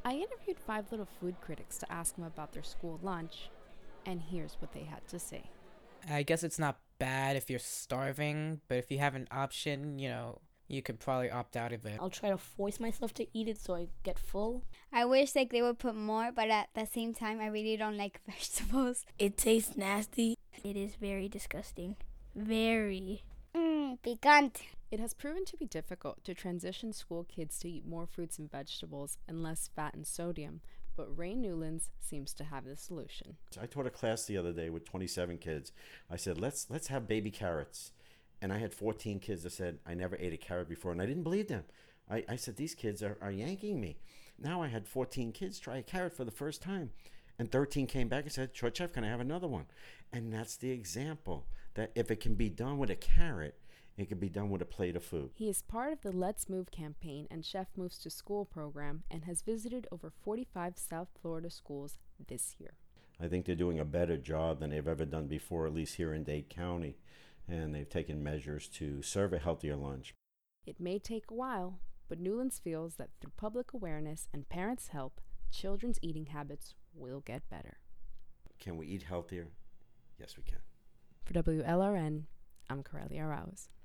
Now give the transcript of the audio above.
I interviewed 5 little food critics to ask them about their school lunch, and here's what they had to say. I guess it's not bad if you're starving, but if you have an option, you could probably opt out of it. I'll try to force myself to eat it so I get full. I wish like they would put more, but at the same time, I really don't like vegetables. It tastes nasty. It is very disgusting. Very. Picante. It has proven to be difficult to transition school kids to eat more fruits and vegetables and less fat and sodium, but Ray Newlands seems to have the solution. I taught a class the other day with 27 kids. I said, let's have baby carrots. And I had 14 kids that said, I never ate a carrot before, and I didn't believe them. I said, these kids are yanking me. Now I had 14 kids try a carrot for the first time. And 13 came back and said, Chef, can I have another one? And that's the example, that if it can be done with a carrot, it can be done with a plate of food. He is part of the Let's Move campaign and Chef Moves to School program and has visited over 45 South Florida schools this year. I think they're doing a better job than they've ever done before, at least here in Dade County. And they've taken measures to serve a healthier lunch. It may take a while, but Newlands feels that through public awareness and parents' help, children's eating habits will get better. Can we eat healthier? Yes, we can. For WLRN, I'm Corelia Arauz.